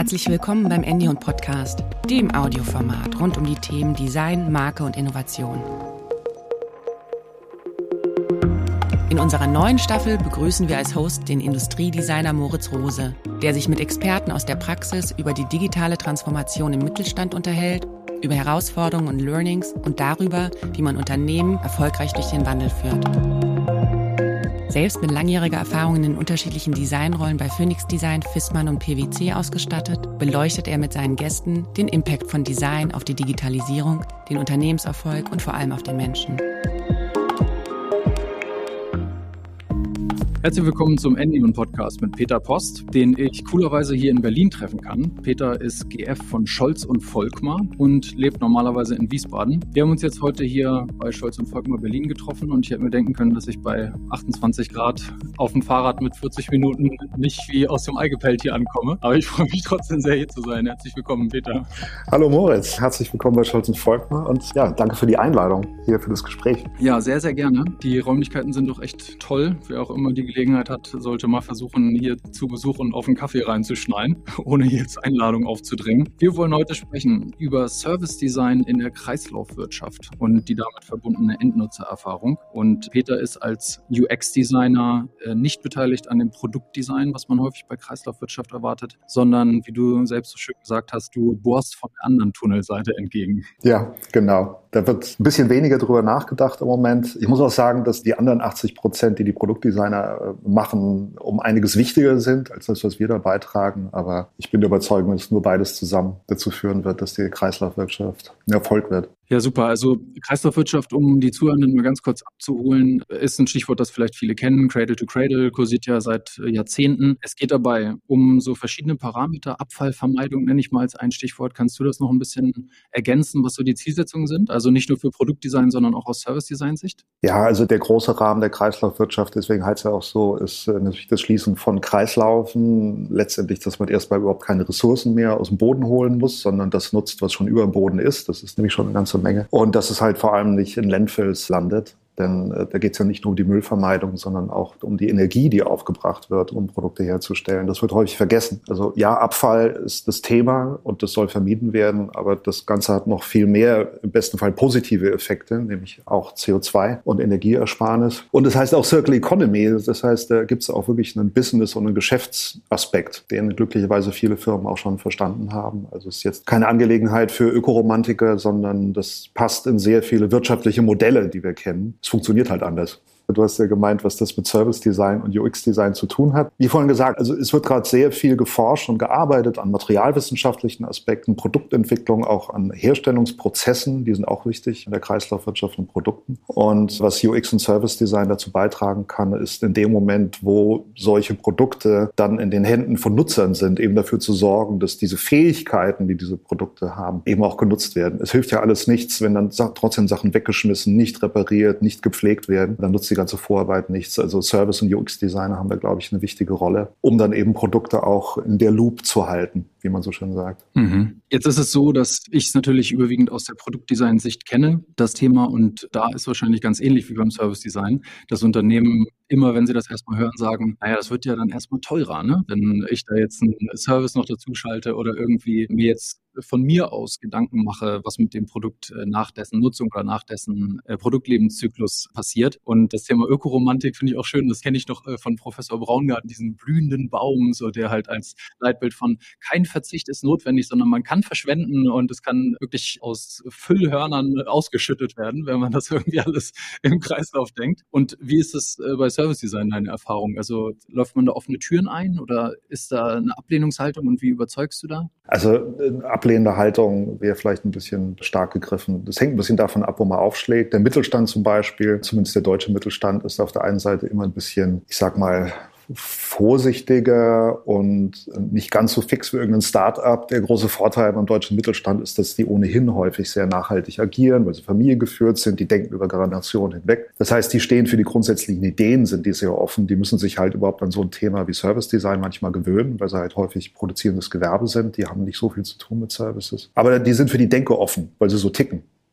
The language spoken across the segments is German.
Herzlich willkommen beim Andy & Podcast, dem Audioformat rund um die Themen Design, Marke und Innovation. In unserer neuen Staffel begrüßen wir als Host den Industriedesigner Moritz Rose, der sich mit Experten aus der Praxis über die digitale Transformation im Mittelstand unterhält, über Herausforderungen und Learnings und darüber, wie man Unternehmen erfolgreich durch den Wandel führt. Selbst mit langjähriger Erfahrung in den unterschiedlichen Designrollen bei Phoenix Design, Fissmann und PwC ausgestattet, beleuchtet er mit seinen Gästen den Impact von Design auf die Digitalisierung, den Unternehmenserfolg und vor allem auf den Menschen. Herzlich willkommen zum Andy & Podcast mit Peter Post, den ich coolerweise hier in Berlin treffen kann. Peter ist GF von Scholz und Volkmar und lebt normalerweise in Wiesbaden. Wir haben uns jetzt heute hier bei Scholz und Volkmar Berlin getroffen und ich hätte mir denken können, dass ich bei 28 Grad auf dem Fahrrad mit 40 Minuten nicht wie aus dem Ei gepellt hier ankomme. Aber ich freue mich trotzdem sehr, hier zu sein. Herzlich willkommen, Peter. Hallo Moritz, herzlich willkommen bei Scholz und Volkmar und ja, danke für die Einladung hier für das Gespräch. Ja, sehr, sehr gerne. Die Räumlichkeiten sind doch echt toll. Wer auch immer die Gelegenheit hat, sollte mal versuchen, hier zu Besuch und auf einen Kaffee reinzuschneiden, ohne jetzt Einladung aufzudringen. Wir wollen heute sprechen über Service Design in der Kreislaufwirtschaft und die damit verbundene Endnutzererfahrung. Und Peter ist als UX-Designer nicht beteiligt an dem Produktdesign, was man häufig bei Kreislaufwirtschaft erwartet, sondern, wie du selbst so schön gesagt hast, du bohrst von der anderen Tunnelseite entgegen. Ja, genau. Da wird ein bisschen weniger drüber nachgedacht im Moment. Ich muss auch sagen, dass die anderen 80%, die Produktdesigner machen, um einiges wichtiger sind als das, was wir da beitragen. Aber ich bin der Überzeugung, dass nur beides zusammen dazu führen wird, dass die Kreislaufwirtschaft ein Erfolg wird. Ja, super. Also Kreislaufwirtschaft, um die Zuhörenden mal ganz kurz abzuholen, ist ein Stichwort, das vielleicht viele kennen. Cradle to Cradle kursiert ja seit Jahrzehnten. Es geht dabei um so verschiedene Parameter. Abfallvermeidung nenne ich mal als ein Stichwort. Kannst du das noch ein bisschen ergänzen, was so die Zielsetzungen sind? Also nicht nur für Produktdesign, sondern auch aus Service-Design-Sicht? Ja, also der große Rahmen der Kreislaufwirtschaft, deswegen heißt es ja auch so, ist natürlich das Schließen von Kreislaufen. Letztendlich, dass man erstmal überhaupt keine Ressourcen mehr aus dem Boden holen muss, sondern das nutzt, was schon über dem Boden ist. Das ist nämlich schon eine ganze Menge. Und dass es halt vor allem nicht in Landfills landet. Denn da geht es ja nicht nur um die Müllvermeidung, sondern auch um die Energie, die aufgebracht wird, um Produkte herzustellen. Das wird häufig vergessen. Also ja, Abfall ist das Thema und das soll vermieden werden, aber das Ganze hat noch viel mehr, im besten Fall positive Effekte, nämlich auch CO2 und Energieersparnis. Und das heißt auch Circular Economy. Das heißt, da gibt es auch wirklich einen Business- und einen Geschäftsaspekt, den glücklicherweise viele Firmen auch schon verstanden haben. Also es ist jetzt keine Angelegenheit für Ökoromantiker, sondern das passt in sehr viele wirtschaftliche Modelle, die wir kennen. Es funktioniert halt anders. Du hast ja gemeint, was das mit Service Design und UX Design zu tun hat. Wie vorhin gesagt, also es wird gerade sehr viel geforscht und gearbeitet an materialwissenschaftlichen Aspekten, Produktentwicklung, auch an Herstellungsprozessen, die sind auch wichtig in der Kreislaufwirtschaft und Produkten. Und was UX und Service Design dazu beitragen kann, ist in dem Moment, wo solche Produkte dann in den Händen von Nutzern sind, eben dafür zu sorgen, dass diese Fähigkeiten, die diese Produkte haben, eben auch genutzt werden. Es hilft ja alles nichts, wenn dann trotzdem Sachen weggeschmissen, nicht repariert, nicht gepflegt werden. Dann nutzt die ganze Vorarbeit nichts. Also Service- und UX-Designer haben da, glaube ich, eine wichtige Rolle, um dann eben Produkte auch in der Loop zu halten, wie man so schön sagt. Mhm. Jetzt ist es so, dass ich es natürlich überwiegend aus der Produktdesign-Sicht kenne, das Thema. Und da ist wahrscheinlich ganz ähnlich wie beim Service-Design, dass Unternehmen immer, wenn sie das erstmal hören, sagen, naja, das wird ja dann erstmal teurer, ne? Wenn ich da jetzt einen Service noch dazu schalte oder irgendwie mir jetzt von mir aus Gedanken mache, was mit dem Produkt nach dessen Nutzung oder nach dessen Produktlebenszyklus passiert. Und das Thema Ökoromantik finde ich auch schön. Das kenne ich noch von Professor Braungarten, diesen blühenden Baum, so der halt als Leitbild von kein Verzicht ist notwendig, sondern man kann verschwenden und es kann wirklich aus Füllhörnern ausgeschüttet werden, wenn man das irgendwie alles im Kreislauf denkt. Und wie ist es bei Service Design deine Erfahrung? Also läuft man da offene Türen ein oder ist da eine Ablehnungshaltung und wie überzeugst du da? Also ablehnende Haltung wäre vielleicht ein bisschen stark gegriffen. Das hängt ein bisschen davon ab, wo man aufschlägt. Der Mittelstand zum Beispiel, zumindest der deutsche Mittelstand, ist auf der einen Seite immer ein bisschen, ich sag mal, vorsichtiger und nicht ganz so fix wie irgendein Start-up. Der große Vorteil beim deutschen Mittelstand ist, dass die ohnehin häufig sehr nachhaltig agieren, weil sie familiengeführt sind, die denken über Generationen hinweg. Das heißt, die stehen für die grundsätzlichen Ideen, sind die sehr offen. Die müssen sich halt überhaupt an so ein Thema wie Service Design manchmal gewöhnen, weil sie halt häufig produzierendes Gewerbe sind. Die haben nicht so viel zu tun mit Services. Aber die sind für die Denke offen, weil sie so ticken.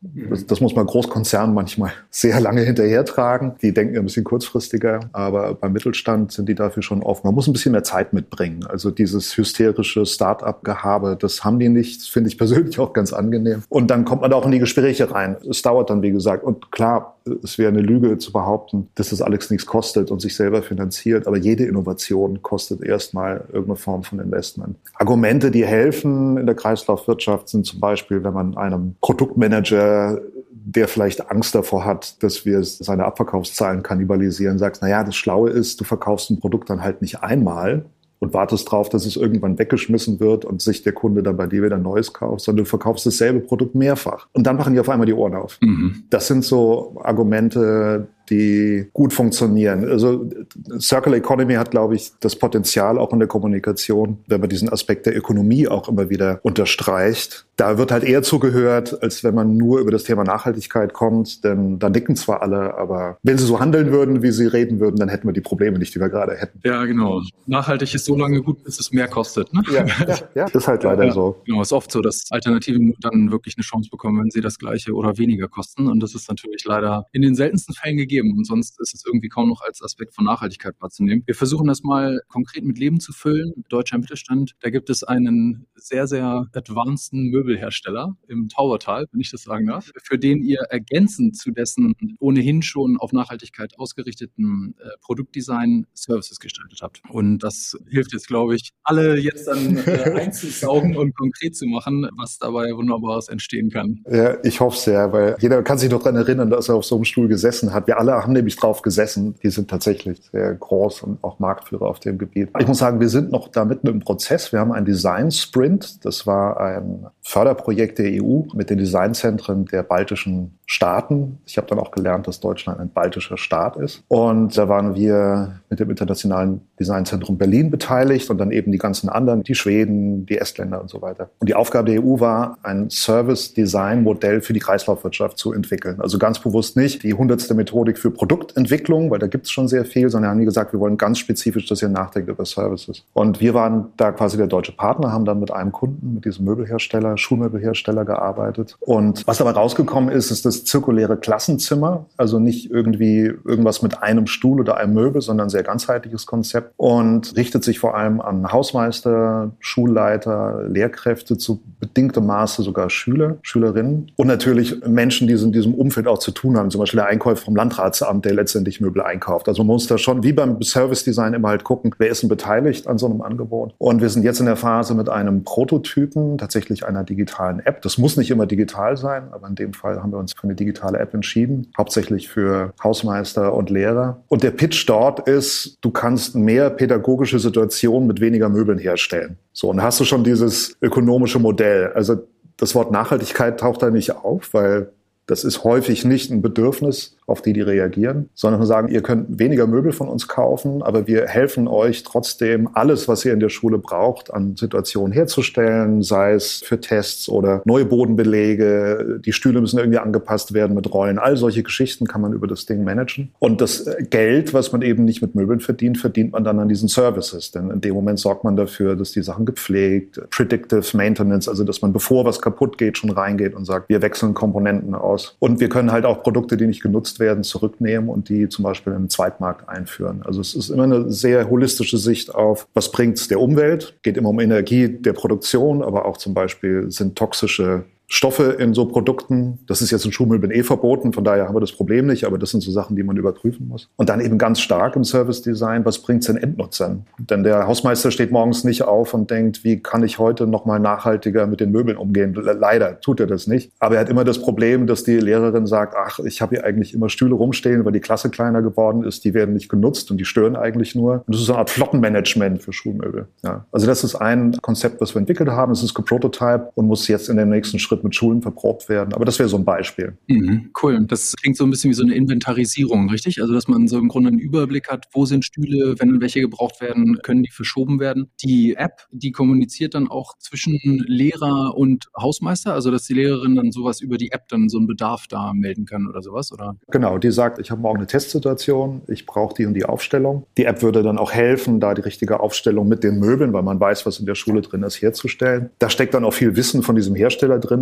Das muss man Großkonzernen manchmal sehr lange hinterhertragen. Die denken ein bisschen kurzfristiger, aber beim Mittelstand sind die dafür schon offen. Man muss ein bisschen mehr Zeit mitbringen. Also dieses hysterische Start-up-Gehabe, das haben die nicht. Das finde ich persönlich auch ganz angenehm. Und dann kommt man da auch in die Gespräche rein. Es dauert dann, wie gesagt. Und klar, es wäre eine Lüge zu behaupten, dass das alles nichts kostet und sich selber finanziert. Aber jede Innovation kostet erstmal irgendeine Form von Investment. Argumente, die helfen in der Kreislaufwirtschaft, sind zum Beispiel, wenn man einem Produktmanager, der vielleicht Angst davor hat, dass wir seine Abverkaufszahlen kannibalisieren, sagt, naja, das Schlaue ist, du verkaufst ein Produkt dann halt nicht einmal und wartest drauf, dass es irgendwann weggeschmissen wird und sich der Kunde dann bei dir wieder ein neues kauft, sondern du verkaufst dasselbe Produkt mehrfach. Und dann machen die auf einmal die Ohren auf. Das sind so Argumente, die gut funktionieren. Also Circular Economy hat, glaube ich, das Potenzial auch in der Kommunikation, wenn man diesen Aspekt der Ökonomie auch immer wieder unterstreicht. Da wird halt eher zugehört, als wenn man nur über das Thema Nachhaltigkeit kommt, denn da nicken zwar alle, aber wenn sie so handeln würden, wie sie reden würden, dann hätten wir die Probleme nicht, die wir gerade hätten. Ja, genau. Nachhaltig ist so lange gut, bis es mehr kostet. Ne? Ja, ist halt leider so. Genau, ist oft so, dass Alternativen dann wirklich eine Chance bekommen, wenn sie das Gleiche oder weniger kosten. Und das ist natürlich leider in den seltensten Fällen gegeben. Und sonst ist es irgendwie kaum noch als Aspekt von Nachhaltigkeit wahrzunehmen. Wir versuchen das mal konkret mit Leben zu füllen. Deutscher Mittelstand, da gibt es einen sehr, sehr advanceden Möbelhersteller im Taubertal, wenn ich das sagen darf, für den ihr ergänzend zu dessen ohnehin schon auf Nachhaltigkeit ausgerichteten Produktdesign Services gestaltet habt. Und das hilft jetzt, glaube ich, alle jetzt dann einzusaugen und konkret zu machen, was dabei Wunderbares entstehen kann. Ja, ich hoffe es sehr, weil jeder kann sich noch daran erinnern, dass er auf so einem Stuhl gesessen hat. Wir alle haben nämlich drauf gesessen. Die sind tatsächlich sehr groß und auch Marktführer auf dem Gebiet. Ich muss sagen, wir sind noch da mitten im Prozess. Wir haben einen Design Sprint. Das war ein Förderprojekt der EU mit den Designzentren der baltischen Staaten. Ich habe dann auch gelernt, dass Deutschland ein baltischer Staat ist. Und da waren wir mit dem Internationalen Designzentrum Berlin beteiligt und dann eben die ganzen anderen, die Schweden, die Estländer und so weiter. Und die Aufgabe der EU war, ein Service-Design-Modell für die Kreislaufwirtschaft zu entwickeln. Also ganz bewusst nicht die 100. Methodik für Produktentwicklung, weil da gibt es schon sehr viel, sondern haben die gesagt, wir wollen ganz spezifisch, dass ihr nachdenkt über Services. Und wir waren da quasi der deutsche Partner, haben dann mit einem Kunden, mit diesem Möbelhersteller, Schulmöbelhersteller gearbeitet. Und was dabei rausgekommen ist, ist das zirkuläre Klassenzimmer, also nicht irgendwie irgendwas mit einem Stuhl oder einem Möbel, sondern ein sehr ganzheitliches Konzept und richtet sich vor allem an Hausmeister, Schulleiter, Lehrkräfte, zu bedingtem Maße sogar Schüler, Schülerinnen und natürlich Menschen, die in diesem Umfeld auch zu tun haben, zum Beispiel der Einkäufer vom Landratsamt, der letztendlich Möbel einkauft. Also man muss da schon, wie beim Service-Design, immer halt gucken, wer ist denn beteiligt an so einem Angebot. Und wir sind jetzt in der Phase mit einem Prototypen, tatsächlich einer digitalen App. Das muss nicht immer digital sein, aber in dem Fall haben wir uns für eine digitale App entschieden, hauptsächlich für Hausmeister und Lehrer. Und der Pitch dort ist, du kannst mehr pädagogische Situationen mit weniger Möbeln herstellen. So, und hast du schon dieses ökonomische Modell. Also das Wort Nachhaltigkeit taucht da nicht auf, weil das ist häufig nicht ein Bedürfnis, auf die reagieren, sondern wir sagen, ihr könnt weniger Möbel von uns kaufen, aber wir helfen euch trotzdem, alles, was ihr in der Schule braucht, an Situationen herzustellen, sei es für Tests oder neue Bodenbelege, die Stühle müssen irgendwie angepasst werden mit Rollen. All solche Geschichten kann man über das Ding managen. Und das Geld, was man eben nicht mit Möbeln verdient, verdient man dann an diesen Services. Denn in dem Moment sorgt man dafür, dass die Sachen gepflegt, Predictive Maintenance, also dass man, bevor was kaputt geht, schon reingeht und sagt, wir wechseln Komponenten aus. Und wir können halt auch Produkte, die nicht genutzt werden, zurücknehmen und die zum Beispiel im Zweitmarkt einführen. Also es ist immer eine sehr holistische Sicht auf, was bringt es der Umwelt, geht immer um Energie der Produktion, aber auch zum Beispiel sind toxische Stoffe in so Produkten. Das ist jetzt in Schuhmöbeln verboten, von daher haben wir das Problem nicht, aber das sind so Sachen, die man überprüfen muss. Und dann eben ganz stark im Service-Design, was bringt es den Endnutzern? Denn der Hausmeister steht morgens nicht auf und denkt, wie kann ich heute noch mal nachhaltiger mit den Möbeln umgehen? Leider tut er das nicht. Aber er hat immer das Problem, dass die Lehrerin sagt, ach, ich habe hier eigentlich immer Stühle rumstehen, weil die Klasse kleiner geworden ist, die werden nicht genutzt und die stören eigentlich nur. Und das ist so eine Art Flottenmanagement für Schulmöbel. Ja. Also das ist ein Konzept, was wir entwickelt haben. Es ist geprototyped und muss jetzt in dem nächsten Schritt mit Schulen verprobt werden. Aber das wäre so ein Beispiel. Cool. Das klingt so ein bisschen wie so eine Inventarisierung, richtig? Also, dass man so im Grunde einen Überblick hat, wo sind Stühle, wenn welche gebraucht werden, können die verschoben werden. Die App, die kommuniziert dann auch zwischen Lehrer und Hausmeister, also dass die Lehrerin dann sowas über die App dann so einen Bedarf da melden kann oder sowas, oder? Genau, die sagt, ich habe morgen eine Testsituation, ich brauche die und die Aufstellung. Die App würde dann auch helfen, da die richtige Aufstellung mit den Möbeln, weil man weiß, was in der Schule drin ist, herzustellen. Da steckt dann auch viel Wissen von diesem Hersteller drin,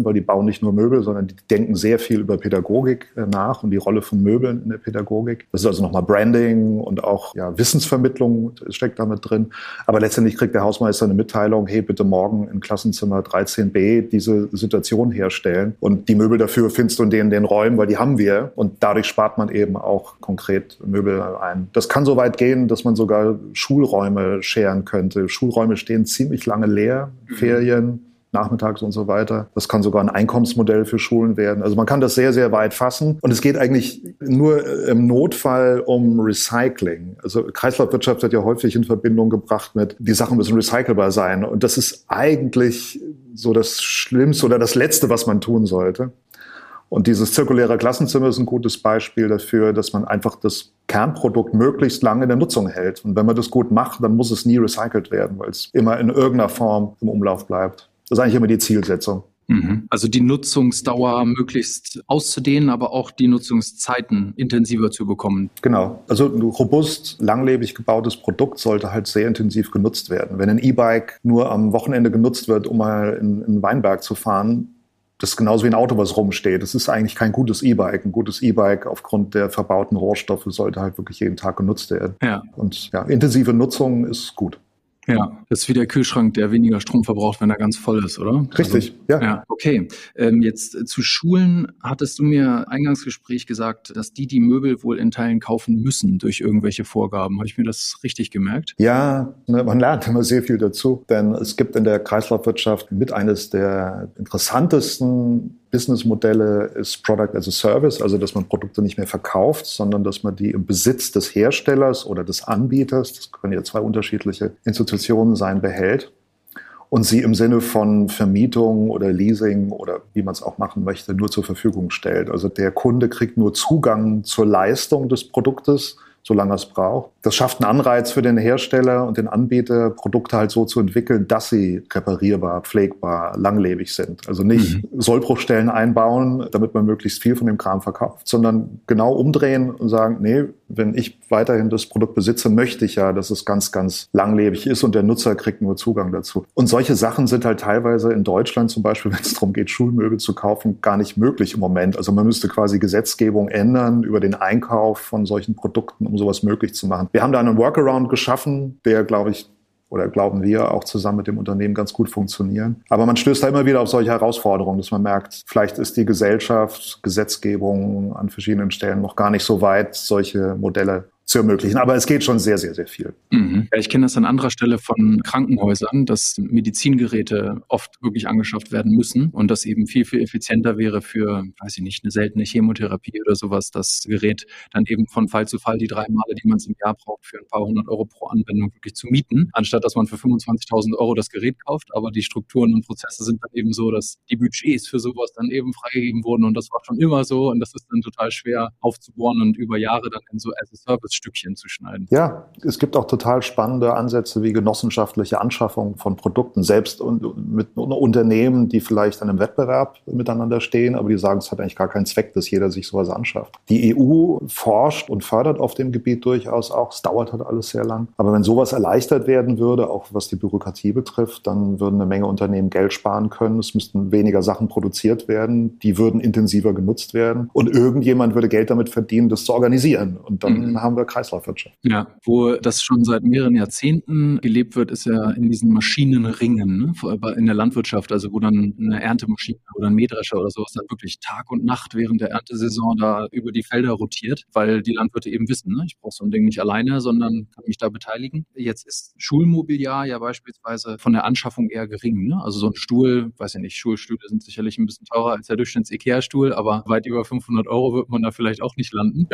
drin, weil die bauen nicht nur Möbel, sondern die denken sehr viel über Pädagogik nach und die Rolle von Möbeln in der Pädagogik. Das ist also nochmal Branding und auch Wissensvermittlung steckt damit drin. Aber letztendlich kriegt der Hausmeister eine Mitteilung, hey, bitte morgen in Klassenzimmer 13b diese Situation herstellen. Und die Möbel dafür findest du in den Räumen, weil die haben wir. Und dadurch spart man eben auch konkret Möbel ein. Das kann so weit gehen, dass man sogar Schulräume scheren könnte. Schulräume stehen ziemlich lange leer, Ferien, nachmittags und so weiter. Das kann sogar ein Einkommensmodell für Schulen werden. Also man kann das sehr, sehr weit fassen. Und es geht eigentlich nur im Notfall um Recycling. Also Kreislaufwirtschaft wird ja häufig in Verbindung gebracht mit, die Sachen müssen recycelbar sein. Und das ist eigentlich so das Schlimmste oder das Letzte, was man tun sollte. Und dieses zirkuläre Klassenzimmer ist ein gutes Beispiel dafür, dass man einfach das Kernprodukt möglichst lange in der Nutzung hält. Und wenn man das gut macht, dann muss es nie recycelt werden, weil es immer in irgendeiner Form im Umlauf bleibt. Das ist eigentlich immer die Zielsetzung. Also die Nutzungsdauer möglichst auszudehnen, aber auch die Nutzungszeiten intensiver zu bekommen. Genau. Also ein robust, langlebig gebautes Produkt sollte halt sehr intensiv genutzt werden. Wenn ein E-Bike nur am Wochenende genutzt wird, um mal in einen Weinberg zu fahren, das ist genauso wie ein Auto, was rumsteht. Das ist eigentlich kein gutes E-Bike. Ein gutes E-Bike aufgrund der verbauten Rohstoffe sollte halt wirklich jeden Tag genutzt werden. Ja. Und intensive Nutzung ist gut. Ja, das ist wie der Kühlschrank, der weniger Strom verbraucht, wenn er ganz voll ist, oder? Richtig, also, ja. Okay, jetzt zu Schulen hattest du mir Eingangsgespräch gesagt, dass die Möbel wohl in Teilen kaufen müssen durch irgendwelche Vorgaben. Habe ich mir das richtig gemerkt? Ja, man lernt immer sehr viel dazu, denn es gibt in der Kreislaufwirtschaft mit eines der interessantesten Businessmodelle ist Product as a Service, also dass man Produkte nicht mehr verkauft, sondern dass man die im Besitz des Herstellers oder des Anbieters, das können ja zwei unterschiedliche Institutionen sein, behält und sie im Sinne von Vermietung oder Leasing oder wie man es auch machen möchte, nur zur Verfügung stellt. Also der Kunde kriegt nur Zugang zur Leistung des Produktes, solange er es braucht. Das schafft einen Anreiz für den Hersteller und den Anbieter, Produkte halt so zu entwickeln, dass sie reparierbar, pflegbar, langlebig sind. Also nicht Sollbruchstellen einbauen, damit man möglichst viel von dem Kram verkauft, sondern genau umdrehen und sagen, nee, wenn ich weiterhin das Produkt besitze, möchte ich ja, dass es ganz, ganz langlebig ist und der Nutzer kriegt nur Zugang dazu. Und solche Sachen sind halt teilweise in Deutschland zum Beispiel, wenn es darum geht, Schulmöbel zu kaufen, gar nicht möglich im Moment. Also man müsste quasi Gesetzgebung ändern über den Einkauf von solchen Produkten, um sowas möglich zu machen. Wir haben da einen Workaround geschaffen, der, glaube ich, oder glauben wir, auch zusammen mit dem Unternehmen ganz gut funktionieren. Aber man stößt da immer wieder auf solche Herausforderungen, dass man merkt, vielleicht ist die Gesellschaft, Gesetzgebung an verschiedenen Stellen noch gar nicht so weit, solche Modelle zu ermöglichen. Aber es geht schon sehr, sehr, sehr viel. Ja, ich kenne das an anderer Stelle von Krankenhäusern, dass Medizingeräte oft wirklich angeschafft werden müssen und das eben viel, viel effizienter wäre für, weiß ich nicht, eine seltene Chemotherapie oder sowas, das Gerät dann eben von Fall zu Fall die 3 Male, die man es im Jahr braucht, für ein paar hundert Euro pro Anwendung wirklich zu mieten, anstatt dass man für 25.000 Euro das Gerät kauft. Aber die Strukturen und Prozesse sind dann eben so, dass die Budgets für sowas dann eben freigegeben wurden und das war schon immer so und das ist dann total schwer aufzubohren und über Jahre dann in so As-a-Service-Stückchen zu schneiden. Ja, es gibt auch total spannende Ansätze wie genossenschaftliche Anschaffung von Produkten, selbst mit Unternehmen, die vielleicht in einem Wettbewerb miteinander stehen, aber die sagen, es hat eigentlich gar keinen Zweck, dass jeder sich sowas anschafft. Die EU forscht und fördert auf dem Gebiet durchaus auch. Es dauert halt alles sehr lang. Aber wenn sowas erleichtert werden würde, auch was die Bürokratie betrifft, dann würden eine Menge Unternehmen Geld sparen können. Es müssten weniger Sachen produziert werden. Die würden intensiver genutzt werden. Und irgendjemand würde Geld damit verdienen, das zu organisieren. Und dann haben wir Kreislaufwirtschaft. Ja, wo das schon seit mehreren Jahrzehnten gelebt wird, ist ja in diesen Maschinenringen, ne? In der Landwirtschaft, also wo dann eine Erntemaschine oder ein Mähdrescher oder sowas dann wirklich Tag und Nacht während der Erntesaison da über die Felder rotiert, weil die Landwirte eben wissen, ne? Ich brauche so ein Ding nicht alleine, sondern kann mich da beteiligen. Jetzt ist Schulmobiliar ja beispielsweise von der Anschaffung eher gering, ne? Also so ein Stuhl, weiß ich nicht, Schulstühle sind sicherlich ein bisschen teurer als der Durchschnitts-IKEA-Stuhl, aber weit über 500 Euro wird man da vielleicht auch nicht landen.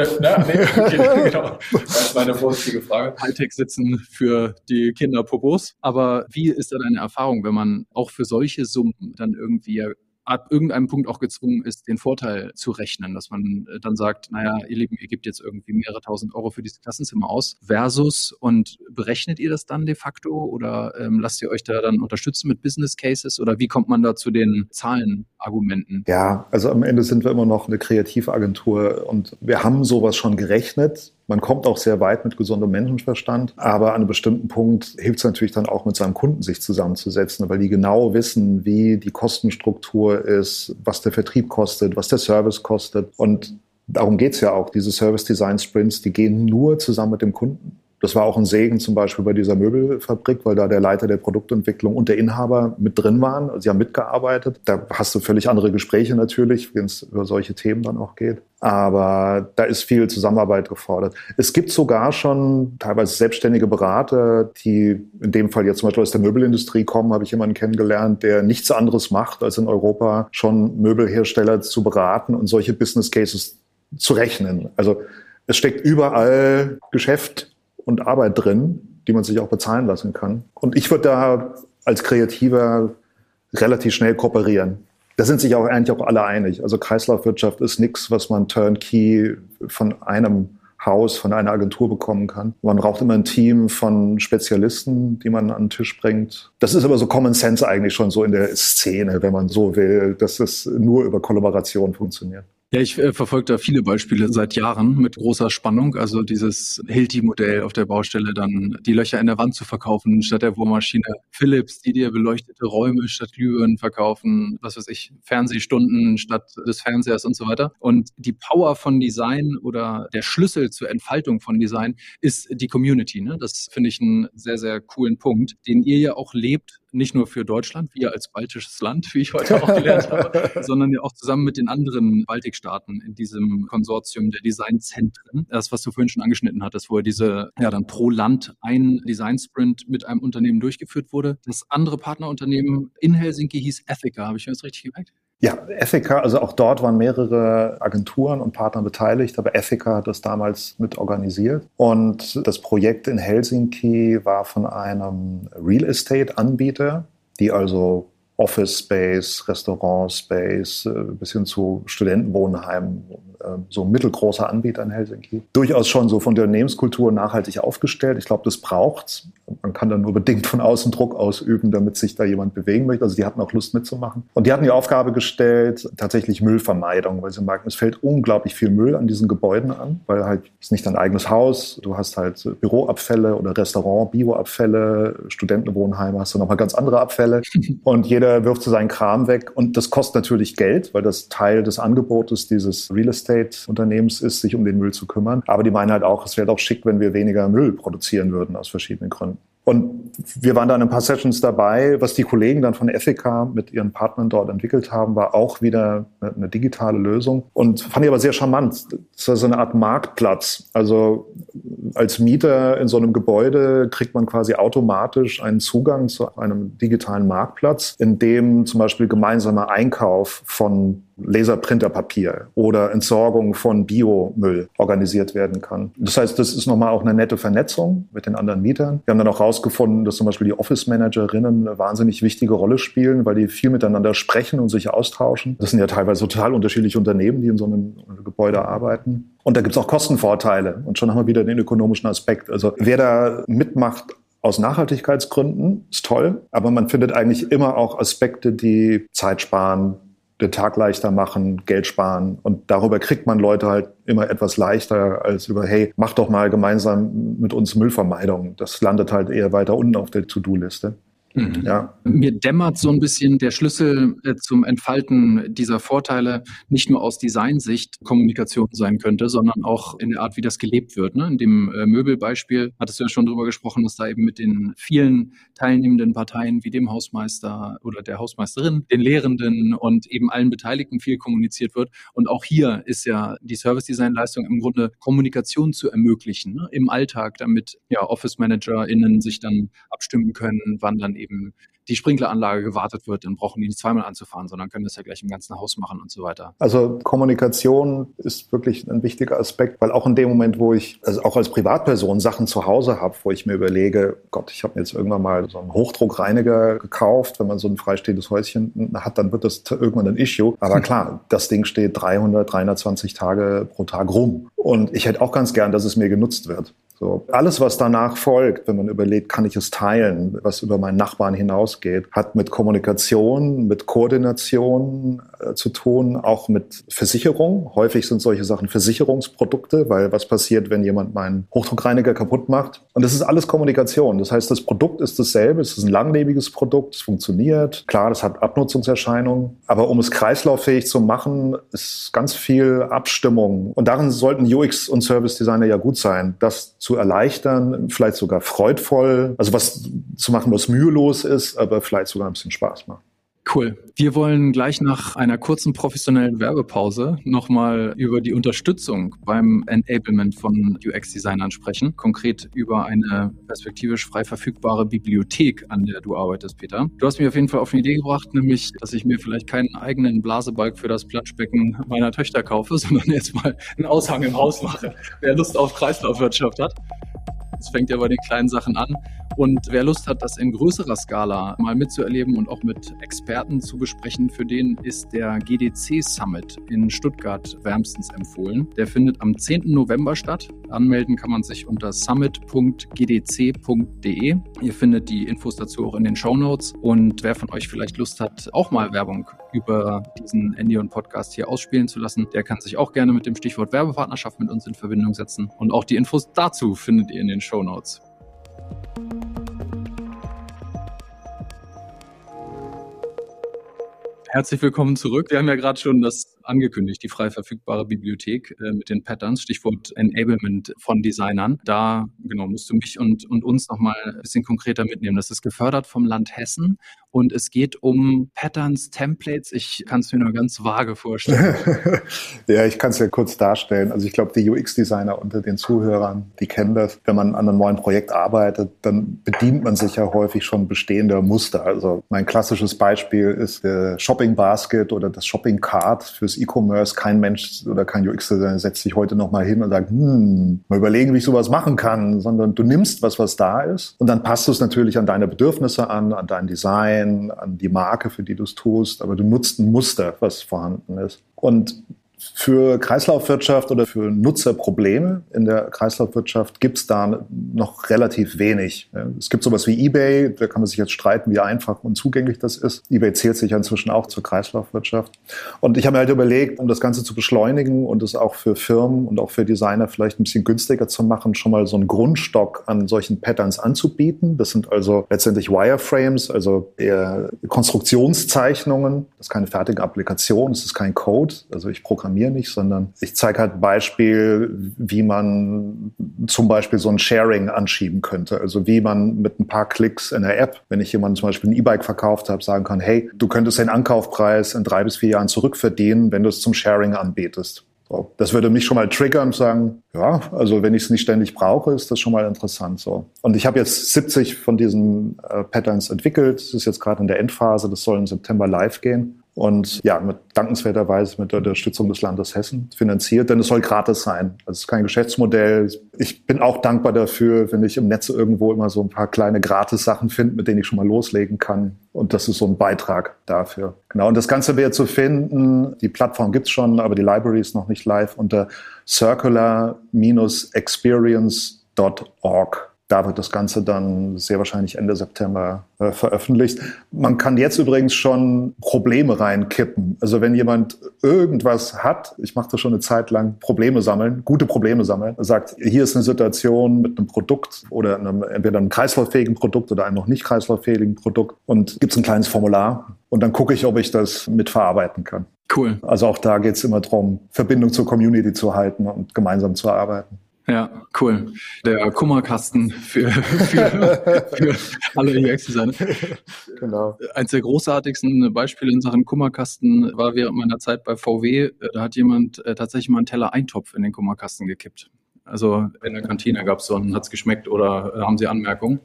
Genau. Das war eine vorsichtige Frage. Hightech-Sitzen für die Kinderpopos. Aber wie ist da deine Erfahrung, wenn man auch für solche Summen dann irgendwie ab irgendeinem Punkt auch gezwungen ist, den Vorteil zu rechnen, dass man dann sagt, naja, ihr Lieben, ihr gebt jetzt irgendwie mehrere tausend Euro für dieses Klassenzimmer aus versus und berechnet ihr das dann de facto oder lasst ihr euch da dann unterstützen mit Business Cases oder wie kommt man da zu den Zahlenargumenten? Ja, also am Ende sind wir immer noch eine Kreativagentur und wir haben sowas schon gerechnet. Man kommt auch sehr weit mit gesundem Menschenverstand, aber an einem bestimmten Punkt hilft es natürlich dann auch mit seinem Kunden sich zusammenzusetzen, weil die genau wissen, wie die Kostenstruktur ist, was der Vertrieb kostet, was der Service kostet. Und darum geht's ja auch. Diese Service-Design-Sprints, die gehen nur zusammen mit dem Kunden. Das war auch ein Segen zum Beispiel bei dieser Möbelfabrik, weil da der Leiter der Produktentwicklung und der Inhaber mit drin waren. Sie haben mitgearbeitet. Da hast du völlig andere Gespräche natürlich, wenn es über solche Themen dann auch geht. Aber da ist viel Zusammenarbeit gefordert. Es gibt sogar schon teilweise selbstständige Berater, die in dem Fall jetzt zum Beispiel aus der Möbelindustrie kommen, habe ich jemanden kennengelernt, der nichts anderes macht, als in Europa schon Möbelhersteller zu beraten und solche Business Cases zu rechnen. Also es steckt überall Geschäft und Arbeit drin, die man sich auch bezahlen lassen kann. Und ich würde da als Kreativer relativ schnell kooperieren. Da sind sich auch eigentlich auch alle einig. Also Kreislaufwirtschaft ist nichts, was man turnkey von einem Haus, von einer Agentur bekommen kann. Man braucht immer ein Team von Spezialisten, die man an den Tisch bringt. Das ist aber so Common Sense eigentlich schon so in der Szene, wenn man so will, dass es nur über Kollaboration funktioniert. Ja, ich verfolge da viele Beispiele seit Jahren mit großer Spannung. Also dieses Hilti-Modell auf der Baustelle, dann die Löcher in der Wand zu verkaufen statt der Bohrmaschine. Philips, die dir beleuchtete Räume statt Glühbirnen verkaufen. Was weiß ich, Fernsehstunden statt des Fernsehers und so weiter. Und die Power von Design oder der Schlüssel zur Entfaltung von Design ist die Community. Ne? Das finde ich einen sehr, sehr coolen Punkt, den ihr ja auch lebt. Nicht nur für Deutschland, wir als baltisches Land, wie ich heute auch gelernt habe, sondern ja auch zusammen mit den anderen Baltikstaaten in diesem Konsortium der Designzentren. Das, was du vorhin schon angeschnitten hattest, wo dann pro Land ein Design-Sprint mit einem Unternehmen durchgeführt wurde. Das andere Partnerunternehmen in Helsinki hieß Ethica. Habe ich mir das richtig gemerkt? Ja, Ethica, also auch dort waren mehrere Agenturen und Partner beteiligt, aber Ethica hat das damals mit organisiert. Und das Projekt in Helsinki war von einem Real Estate-Anbieter, die also Office Space, Restaurant Space, bis hin zu Studentenwohnheimen, so ein mittelgroßer Anbieter in Helsinki. Durchaus schon so von der Unternehmenskultur nachhaltig aufgestellt. Ich glaube, das braucht's. Man kann dann nur bedingt von außen Druck ausüben, damit sich da jemand bewegen möchte. Also die hatten auch Lust mitzumachen. Und die hatten die Aufgabe gestellt, tatsächlich Müllvermeidung, weil sie merken, es fällt unglaublich viel Müll an diesen Gebäuden an, weil halt es ist nicht dein eigenes Haus. Du hast halt Büroabfälle oder Restaurant, Bioabfälle, Studentenwohnheime, hast du nochmal ganz andere Abfälle. Und jeder wirft so seinen Kram weg. Und das kostet natürlich Geld, weil das Teil des Angebotes dieses Real Estate-Unternehmens ist, sich um den Müll zu kümmern. Aber die meinen halt auch, es wäre auch schick, wenn wir weniger Müll produzieren würden aus verschiedenen Gründen. Und wir waren dann in ein paar Sessions dabei. Was die Kollegen dann von Ethica mit ihren Partnern dort entwickelt haben, war auch wieder eine digitale Lösung. Und fand ich aber sehr charmant. Das war so eine Art Marktplatz. Also als Mieter in so einem Gebäude kriegt man quasi automatisch einen Zugang zu einem digitalen Marktplatz, in dem zum Beispiel gemeinsamer Einkauf von Laserprinterpapier oder Entsorgung von Biomüll organisiert werden kann. Das heißt, das ist nochmal auch eine nette Vernetzung mit den anderen Mietern. Wir haben dann auch rausgefunden, dass zum Beispiel die Office-Managerinnen eine wahnsinnig wichtige Rolle spielen, weil die viel miteinander sprechen und sich austauschen. Das sind ja teilweise total unterschiedliche Unternehmen, die in so einem Gebäude arbeiten. Und da gibt es auch Kostenvorteile. Und schon haben wir wieder den ökonomischen Aspekt. Also wer da mitmacht, aus Nachhaltigkeitsgründen, ist toll. Aber man findet eigentlich immer auch Aspekte, die Zeit sparen, den Tag leichter machen, Geld sparen. Und darüber kriegt man Leute halt immer etwas leichter als über, hey, mach doch mal gemeinsam mit uns Müllvermeidung. Das landet halt eher weiter unten auf der To-Do-Liste. Mhm. Ja. Mir dämmert so ein bisschen der Schlüssel zum Entfalten dieser Vorteile nicht nur aus Designsicht Kommunikation sein könnte, sondern auch in der Art, wie das gelebt wird. Ne? In dem Möbelbeispiel hattest du ja schon drüber gesprochen, dass da eben mit den vielen teilnehmenden Parteien wie dem Hausmeister oder der Hausmeisterin, den Lehrenden und eben allen Beteiligten viel kommuniziert wird. Und auch hier ist ja die Service-Design-Leistung im Grunde Kommunikation zu ermöglichen, ne? Im Alltag, damit ja Office-ManagerInnen sich dann abstimmen können, wann dann eben die Sprinkleranlage gewartet wird, dann brauchen die nicht zweimal anzufahren, sondern können das ja gleich im ganzen Haus machen und so weiter. Also Kommunikation ist wirklich ein wichtiger Aspekt, weil auch in dem Moment, wo ich, also auch als Privatperson Sachen zu Hause habe, wo ich mir überlege, Gott, ich habe mir jetzt irgendwann mal so einen Hochdruckreiniger gekauft, wenn man so ein freistehendes Häuschen hat, dann wird das irgendwann ein Issue. Aber klar, das Ding steht 320 Tage pro Tag rum. Und ich hätte auch ganz gern, dass es mir genutzt wird. So, alles, was danach folgt, wenn man überlegt, kann ich es teilen, was über meinen Nachbarn hinausgeht, hat mit Kommunikation, mit Koordination zu tun, auch mit Versicherung. Häufig sind solche Sachen Versicherungsprodukte, weil was passiert, wenn jemand meinen Hochdruckreiniger kaputt macht? Und das ist alles Kommunikation. Das heißt, das Produkt ist dasselbe, es ist ein langlebiges Produkt, es funktioniert. Klar, das hat Abnutzungserscheinungen, aber um es kreislauffähig zu machen, ist ganz viel Abstimmung. Und darin sollten UX und Service Designer ja gut sein, das zu erleichtern, vielleicht sogar freudvoll, also was zu machen, was mühelos ist, aber vielleicht sogar ein bisschen Spaß macht. Cool. Wir wollen gleich nach einer kurzen professionellen Werbepause nochmal über die Unterstützung beim Enablement von UX-Designern sprechen. Konkret über eine perspektivisch frei verfügbare Bibliothek, an der du arbeitest, Peter. Du hast mich auf jeden Fall auf eine Idee gebracht, nämlich, dass ich mir vielleicht keinen eigenen Blasebalg für das Planschbecken meiner Töchter kaufe, sondern jetzt mal einen Aushang im Haus mache. Wer Lust auf Kreislaufwirtschaft hat. Es fängt ja bei den kleinen Sachen an. Und wer Lust hat, das in größerer Skala mal mitzuerleben und auch mit Experten zu besprechen, für den ist der GDC Summit in Stuttgart wärmstens empfohlen. Der findet am 10. November statt. Anmelden kann man sich unter summit.gdc.de. Ihr findet die Infos dazu auch in den Shownotes. Und wer von euch vielleicht Lust hat, auch mal Werbung über diesen Endion-Podcast hier ausspielen zu lassen, der kann sich auch gerne mit dem Stichwort Werbepartnerschaft mit uns in Verbindung setzen. Und auch die Infos dazu findet ihr in den Shownotes. Herzlich willkommen zurück. Wir haben ja gerade schon das angekündigt, die frei verfügbare Bibliothek mit den Patterns, Stichwort Enablement von Designern. Da musst du mich und uns nochmal ein bisschen konkreter mitnehmen. Das ist gefördert vom Land Hessen und es geht um Patterns, Templates. Ich kann es mir nur ganz vage vorstellen. Ja, ich kann es ja kurz darstellen. Also ich glaube, die UX-Designer unter den Zuhörern, die kennen das. Wenn man an einem neuen Projekt arbeitet, dann bedient man sich ja häufig schon bestehender Muster. Also mein klassisches Beispiel ist der Shopping Basket oder das Shopping Cart fürs E-Commerce. Kein Mensch oder kein UX-Designer setzt sich heute noch mal hin und sagt, mal überlegen, wie ich sowas machen kann, sondern du nimmst was da ist und dann passt du es natürlich an deine Bedürfnisse an dein Design, an die Marke, für die du es tust, aber du nutzt ein Muster, was vorhanden ist. Und für Kreislaufwirtschaft oder für Nutzerprobleme in der Kreislaufwirtschaft gibt es da noch relativ wenig. Es gibt sowas wie eBay, da kann man sich jetzt streiten, wie einfach und zugänglich das ist. eBay zählt sich ja inzwischen auch zur Kreislaufwirtschaft. Und ich habe mir halt überlegt, um das Ganze zu beschleunigen und es auch für Firmen und auch für Designer vielleicht ein bisschen günstiger zu machen, schon mal so einen Grundstock an solchen Patterns anzubieten. Das sind also letztendlich Wireframes, also eher Konstruktionszeichnungen. Das ist keine fertige Applikation, das ist kein Code. Also ich programmiere nicht, sondern ich zeige halt ein Beispiel, wie man zum Beispiel so ein Sharing anschieben könnte. Also wie man mit ein paar Klicks in der App, wenn ich jemandem zum Beispiel ein E-Bike verkauft habe, sagen kann, hey, du könntest den Ankaufpreis in 3 bis 4 Jahren zurückverdienen, wenn du es zum Sharing anbietest. So, das würde mich schon mal triggern und sagen, ja, also wenn ich es nicht ständig brauche, ist das schon mal interessant. So. Und ich habe jetzt 70 von diesen Patterns entwickelt. Das ist jetzt gerade in der Endphase, das soll im September live gehen. Und ja, dankenswerterweise mit der Unterstützung des Landes Hessen finanziert, denn es soll gratis sein. Also es ist kein Geschäftsmodell. Ich bin auch dankbar dafür, wenn ich im Netz irgendwo immer so ein paar kleine Gratis-Sachen finde, mit denen ich schon mal loslegen kann. Und das ist so ein Beitrag dafür. Genau, und das Ganze wäre zu finden, die Plattform gibt's schon, aber die Library ist noch nicht live, unter circular-experience.org. Da wird das Ganze dann sehr wahrscheinlich Ende September veröffentlicht. Man kann jetzt übrigens schon Probleme reinkippen. Also wenn jemand irgendwas hat, ich mache das schon eine Zeit lang, Probleme sammeln, gute Probleme sammeln, sagt, hier ist eine Situation mit einem Produkt oder entweder einem kreislauffähigen Produkt oder einem noch nicht kreislauffähigen Produkt und gibt's ein kleines Formular und dann gucke ich, ob ich das mitverarbeiten kann. Cool. Also auch da geht's immer darum, Verbindung zur Community zu halten und gemeinsam zu arbeiten. Ja, cool. Der Kummerkasten für alle UX-Designer. Genau. Eins der großartigsten Beispiele in Sachen Kummerkasten war während meiner Zeit bei VW. Da hat jemand tatsächlich mal einen Teller Eintopf in den Kummerkasten gekippt. Also in der Kantine gab es so einen, hat's geschmeckt oder haben Sie Anmerkungen?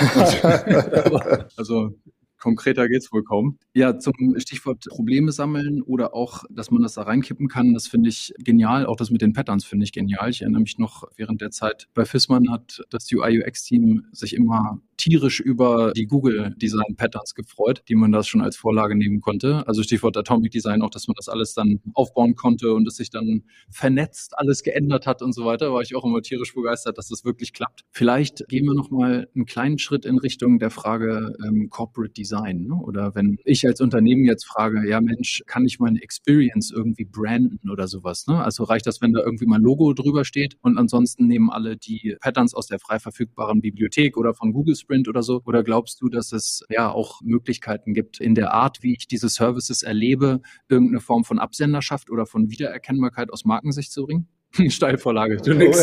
Also konkreter geht's wohl kaum. Ja, zum Stichwort Probleme sammeln oder auch, dass man das da reinkippen kann, das finde ich genial. Auch das mit den Patterns finde ich genial. Ich erinnere mich noch, während der Zeit bei Fissmann hat das UI-UX-Team sich immer tierisch über die Google Design Patterns gefreut, die man da schon als Vorlage nehmen konnte. Also Stichwort Atomic Design, auch dass man das alles dann aufbauen konnte und es sich dann vernetzt, alles geändert hat und so weiter, war ich auch immer tierisch begeistert, dass das wirklich klappt. Vielleicht gehen wir nochmal einen kleinen Schritt in Richtung der Frage Corporate Design. Ne? Oder wenn ich als Unternehmen jetzt frage, ja Mensch, kann ich meine Experience irgendwie branden oder sowas? Ne? Also reicht das, wenn da irgendwie mein Logo drüber steht und ansonsten nehmen alle die Patterns aus der frei verfügbaren Bibliothek oder von Google Sprint oder so? Oder glaubst du, dass es ja auch Möglichkeiten gibt, in der Art, wie ich diese Services erlebe, irgendeine Form von Absenderschaft oder von Wiedererkennbarkeit aus Markensicht zu bringen? Steilvorlage, du nix.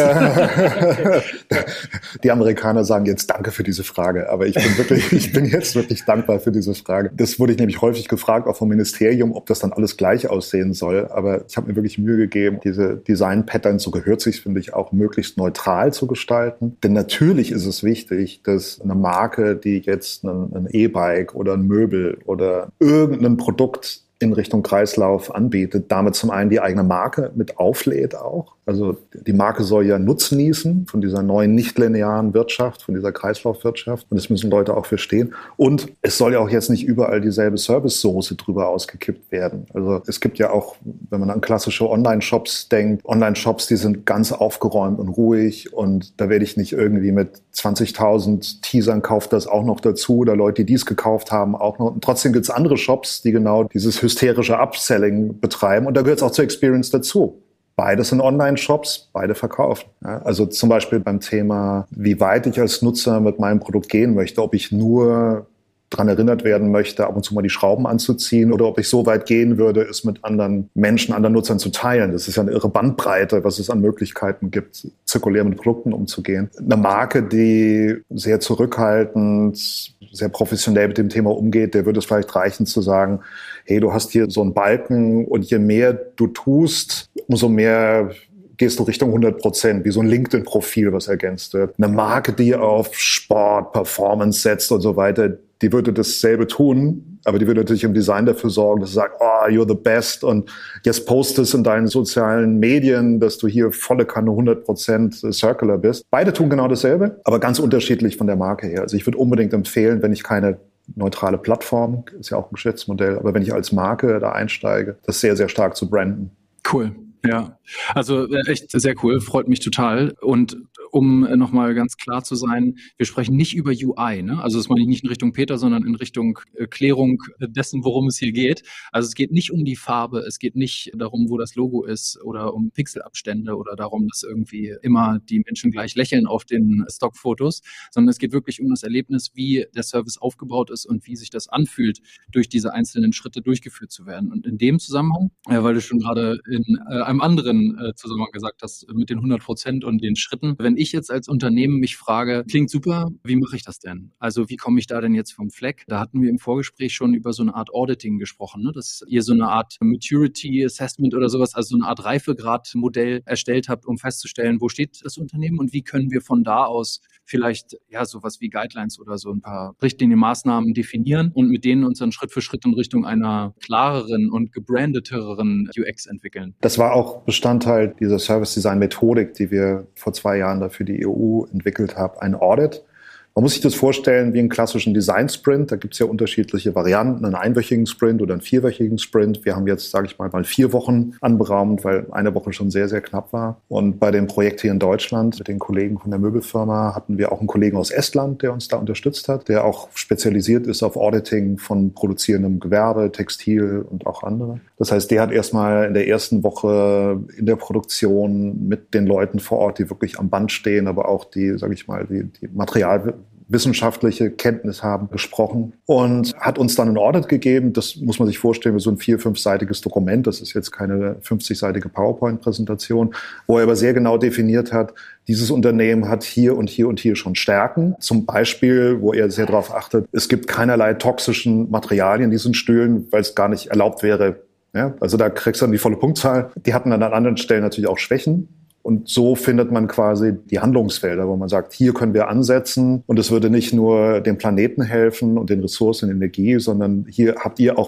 Die Amerikaner sagen jetzt Danke für diese Frage, aber ich bin jetzt wirklich dankbar für diese Frage. Das wurde ich nämlich häufig gefragt, auch vom Ministerium, ob das dann alles gleich aussehen soll, aber ich habe mir wirklich Mühe gegeben, diese Design-Patterns, so gehört sich, finde ich, auch möglichst neutral zu gestalten. Denn natürlich ist es wichtig, dass eine Marke, die jetzt ein E-Bike oder ein Möbel oder irgendein Produkt in Richtung Kreislauf anbietet, damit zum einen die eigene Marke mit auflädt auch. Also die Marke soll ja nutznießen von dieser neuen nicht-linearen Wirtschaft, von dieser Kreislaufwirtschaft. Und das müssen Leute auch verstehen. Und es soll ja auch jetzt nicht überall dieselbe Service-Soße drüber ausgekippt werden. Also es gibt ja auch, wenn man an klassische Online-Shops denkt, Online-Shops, die sind ganz aufgeräumt und ruhig. Und da werde ich nicht irgendwie mit 20.000 Teasern kauft das auch noch dazu oder Leute, die dies gekauft haben, auch noch. Und trotzdem gibt es andere Shops, die genau dieses hysterische Upselling betreiben. Und da gehört es auch zur Experience dazu. Beides sind Online-Shops, beide verkaufen. Ja, also zum Beispiel beim Thema, wie weit ich als Nutzer mit meinem Produkt gehen möchte, ob ich nur daran erinnert werden möchte, ab und zu mal die Schrauben anzuziehen oder ob ich so weit gehen würde, es mit anderen Menschen, anderen Nutzern zu teilen. Das ist ja eine irre Bandbreite, was es an Möglichkeiten gibt, zirkulär mit Produkten umzugehen. Eine Marke, die sehr zurückhaltend, sehr professionell mit dem Thema umgeht, der würde es vielleicht reichen zu sagen, hey, du hast hier so einen Balken und je mehr du tust, umso mehr gehst du Richtung 100%, wie so ein LinkedIn-Profil, was ergänzt wird. Eine Marke, die auf Sport, Performance setzt und so weiter, die würde dasselbe tun, aber die würde natürlich im Design dafür sorgen, dass sie sagt, oh, you're the best und jetzt postest in deinen sozialen Medien, dass du hier volle Kanne 100% Circular bist. Beide tun genau dasselbe, aber ganz unterschiedlich von der Marke her. Also ich würde unbedingt empfehlen, wenn ich keine neutrale Plattform, ist ja auch ein Geschäftsmodell, aber wenn ich als Marke da einsteige, das sehr, sehr stark zu branden. Cool. Ja, also echt sehr cool, freut mich total. Und um nochmal ganz klar zu sein, wir sprechen nicht über UI, ne? Also das meine ich nicht in Richtung Peter, sondern in Richtung Klärung dessen, worum es hier geht. Also es geht nicht um die Farbe, es geht nicht darum, wo das Logo ist oder um Pixelabstände oder darum, dass irgendwie immer die Menschen gleich lächeln auf den Stockfotos, sondern es geht wirklich um das Erlebnis, wie der Service aufgebaut ist und wie sich das anfühlt, durch diese einzelnen Schritte durchgeführt zu werden. Und in dem Zusammenhang, weil du schon gerade in einem anderen Zusammenhang gesagt hast, mit den 100% und den Schritten. Wenn ich jetzt als Unternehmen mich frage, klingt super, wie mache ich das denn? Also wie komme ich da denn jetzt vom Fleck? Da hatten wir im Vorgespräch schon über so eine Art Auditing gesprochen, ne? Dass ihr so eine Art Maturity Assessment oder sowas, also so eine Art Reifegrad-Modell erstellt habt, um festzustellen, wo steht das Unternehmen und wie können wir von da aus vielleicht ja sowas wie Guidelines oder so ein paar Richtlinienmaßnahmen definieren und mit denen uns dann Schritt für Schritt in Richtung einer klareren und gebrandeteren UX entwickeln. Das war auch Bestandteil dieser Service-Design-Methodik, die wir vor 2 Jahren da für die EU entwickelt haben, ein Audit. Man muss sich das vorstellen wie einen klassischen Design-Sprint. Da gibt es ja unterschiedliche Varianten, einen einwöchigen Sprint oder einen 4-wöchigen Sprint. Wir haben jetzt, sage ich mal 4 Wochen anberaumt, weil eine Woche schon sehr, sehr knapp war. Und bei dem Projekt hier in Deutschland mit den Kollegen von der Möbelfirma hatten wir auch einen Kollegen aus Estland, der uns da unterstützt hat, der auch spezialisiert ist auf Auditing von produzierendem Gewerbe, Textil und auch andere. Das heißt, der hat erstmal in der ersten Woche in der Produktion mit den Leuten vor Ort, die wirklich am Band stehen, aber auch die, sage ich mal, die wissenschaftliche Kenntnis haben, gesprochen und hat uns dann ein Audit gegeben. Das muss man sich vorstellen wie so ein 4-5-seitiges Dokument. Das ist jetzt keine 50-seitige PowerPoint-Präsentation, wo er aber sehr genau definiert hat, dieses Unternehmen hat hier und hier und hier schon Stärken. Zum Beispiel, wo er sehr darauf achtet, es gibt keinerlei toxischen Materialien in diesen Stühlen, weil es gar nicht erlaubt wäre. Ja, also da kriegst du dann die volle Punktzahl. Die hatten dann an anderen Stellen natürlich auch Schwächen. Und so findet man quasi die Handlungsfelder, wo man sagt, hier können wir ansetzen und es würde nicht nur dem Planeten helfen und den Ressourcen und Energie, sondern hier habt ihr auch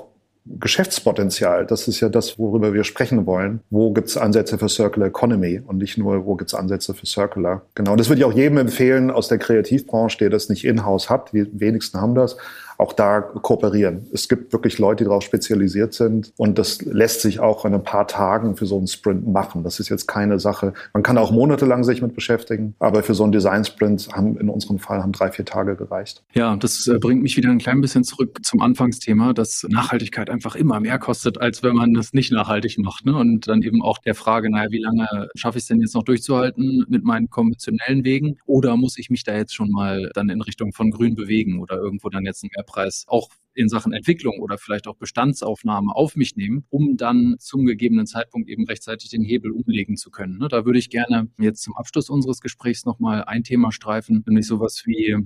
Geschäftspotenzial. Das ist ja das, worüber wir sprechen wollen. Wo gibt es Ansätze für Circular Economy und nicht nur, wo gibt es Ansätze für Circular. Genau, das würde ich auch jedem empfehlen aus der Kreativbranche, der das nicht in-house hat. Die wenigsten haben das. Auch da kooperieren. Es gibt wirklich Leute, die darauf spezialisiert sind und das lässt sich auch in ein paar Tagen für so einen Sprint machen. Das ist jetzt keine Sache. Man kann auch monatelang sich mit beschäftigen, aber für so einen Design-Sprint haben 3-4 Tage gereicht. Ja, das bringt mich wieder ein klein bisschen zurück zum Anfangsthema, dass Nachhaltigkeit einfach immer mehr kostet, als wenn man das nicht nachhaltig macht. Ne? Und dann eben auch der Frage, wie lange schaffe ich es denn jetzt noch durchzuhalten mit meinen konventionellen Wegen? Oder muss ich mich da jetzt schon mal dann in Richtung von Grün bewegen oder irgendwo dann jetzt einen Mehrpreis auch in Sachen Entwicklung oder vielleicht auch Bestandsaufnahme auf mich nehmen, um dann zum gegebenen Zeitpunkt eben rechtzeitig den Hebel umlegen zu können. Ne? Da würde ich gerne jetzt zum Abschluss unseres Gesprächs nochmal ein Thema streifen, nämlich sowas wie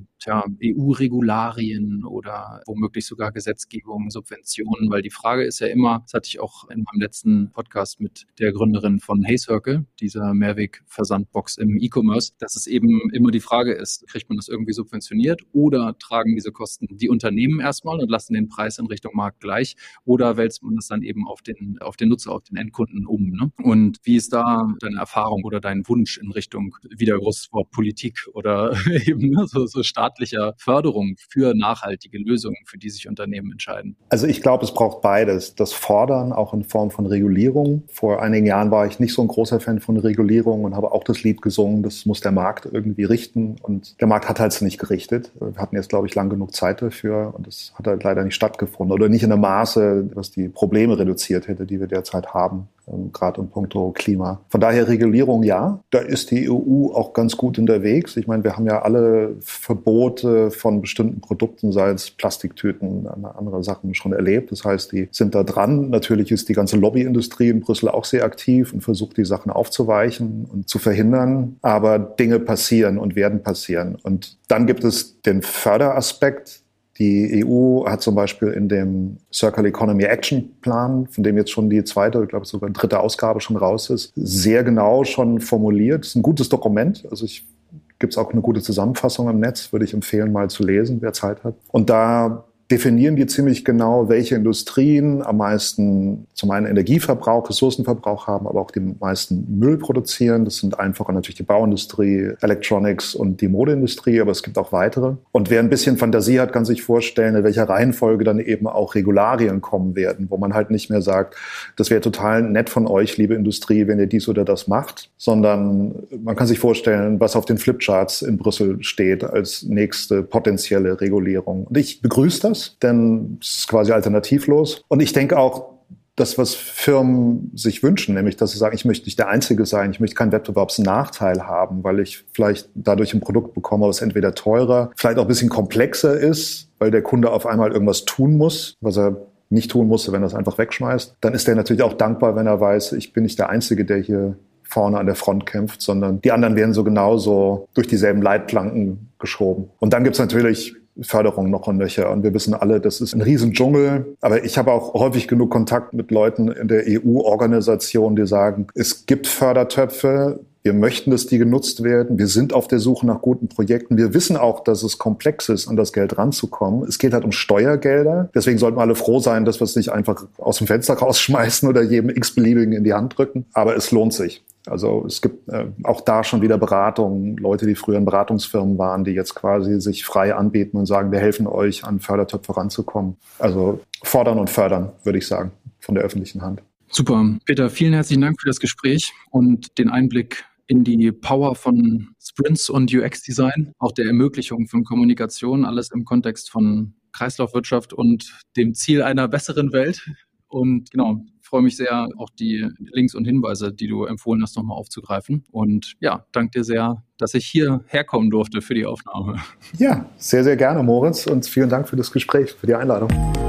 EU-Regularien oder womöglich sogar Gesetzgebung, Subventionen, weil die Frage ist ja immer, das hatte ich auch in meinem letzten Podcast mit der Gründerin von HeyCircle, dieser Mehrweg-Versandbox im E-Commerce, dass es eben immer die Frage ist, kriegt man das irgendwie subventioniert oder tragen diese Kosten die Unternehmen erstmal und lassen den Preis in Richtung Markt gleich oder wälzt man das dann eben auf den Nutzer, auf den Endkunden um. Ne? Und wie ist da deine Erfahrung oder dein Wunsch in Richtung, wieder großes Wort, Politik oder eben so staatlicher Förderung für nachhaltige Lösungen, für die sich Unternehmen entscheiden? Also ich glaube, es braucht beides. Das Fordern auch in Form von Regulierung. Vor einigen Jahren war ich nicht so ein großer Fan von Regulierung und habe auch das Lied gesungen, das muss der Markt irgendwie richten. Und der Markt hat halt nicht gerichtet. Wir hatten jetzt, glaube ich, lang genug Zeit dafür und das hat halt leider nicht stattgefunden oder nicht in einem Maße, was die Probleme reduziert hätte, die wir derzeit haben, gerade in puncto Klima. Von daher Regulierung ja, da ist die EU auch ganz gut unterwegs. Ich meine, wir haben ja alle Verbote von bestimmten Produkten, sei es Plastiktüten, andere Sachen schon erlebt. Das heißt, die sind da dran. Natürlich ist die ganze Lobbyindustrie in Brüssel auch sehr aktiv und versucht, die Sachen aufzuweichen und zu verhindern. Aber Dinge passieren und werden passieren. Und dann gibt es den Förderaspekt. Die EU hat zum Beispiel in dem Circular Economy Action Plan, von dem jetzt schon die zweite, ich glaube sogar dritte Ausgabe schon raus ist, sehr genau schon formuliert. Das ist ein gutes Dokument. Also gibt es auch eine gute Zusammenfassung im Netz, würde ich empfehlen, mal zu lesen, wer Zeit hat. Und da definieren die ziemlich genau, welche Industrien am meisten zum einen Energieverbrauch, Ressourcenverbrauch haben, aber auch den meisten Müll produzieren. Das sind einfacher natürlich die Bauindustrie, Electronics und die Modeindustrie, aber es gibt auch weitere. Und wer ein bisschen Fantasie hat, kann sich vorstellen, in welcher Reihenfolge dann eben auch Regularien kommen werden, wo man halt nicht mehr sagt, das wäre total nett von euch, liebe Industrie, wenn ihr dies oder das macht, sondern man kann sich vorstellen, was auf den Flipcharts in Brüssel steht als nächste potenzielle Regulierung. Und ich begrüße das, denn es ist quasi alternativlos. Und ich denke auch, das, was Firmen sich wünschen, nämlich, dass sie sagen, ich möchte nicht der Einzige sein, ich möchte keinen Wettbewerbsnachteil haben, weil ich vielleicht dadurch ein Produkt bekomme, was entweder teurer, vielleicht auch ein bisschen komplexer ist, weil der Kunde auf einmal irgendwas tun muss, was er nicht tun musste, wenn er es einfach wegschmeißt. Dann ist er natürlich auch dankbar, wenn er weiß, ich bin nicht der Einzige, der hier vorne an der Front kämpft, sondern die anderen werden so genauso durch dieselben Leitplanken geschoben. Und dann gibt's natürlich Förderung noch und nöcher. Und wir wissen alle, das ist ein Riesendschungel. Aber ich habe auch häufig genug Kontakt mit Leuten in der EU-Organisation, die sagen, es gibt Fördertöpfe, wir möchten, dass die genutzt werden. Wir sind auf der Suche nach guten Projekten. Wir wissen auch, dass es komplex ist, an das Geld ranzukommen. Es geht halt um Steuergelder. Deswegen sollten wir alle froh sein, dass wir es nicht einfach aus dem Fenster rausschmeißen oder jedem x-beliebigen in die Hand drücken. Aber es lohnt sich. Also es gibt auch da schon wieder Beratungen, Leute, die früher in Beratungsfirmen waren, die jetzt quasi sich frei anbieten und sagen, wir helfen euch, an Fördertöpfe ranzukommen. Also fordern und fördern, würde ich sagen, von der öffentlichen Hand. Super. Peter, vielen herzlichen Dank für das Gespräch und den Einblick in die Power von Sprints und UX-Design, auch der Ermöglichung von Kommunikation, alles im Kontext von Kreislaufwirtschaft und dem Ziel einer besseren Welt. Und genau, freue mich sehr, auch die Links und Hinweise, die du empfohlen hast, nochmal aufzugreifen. Und ja, danke dir sehr, dass ich hierher kommen durfte für die Aufnahme. Ja, sehr, sehr gerne, Moritz. Und vielen Dank für das Gespräch, für die Einladung.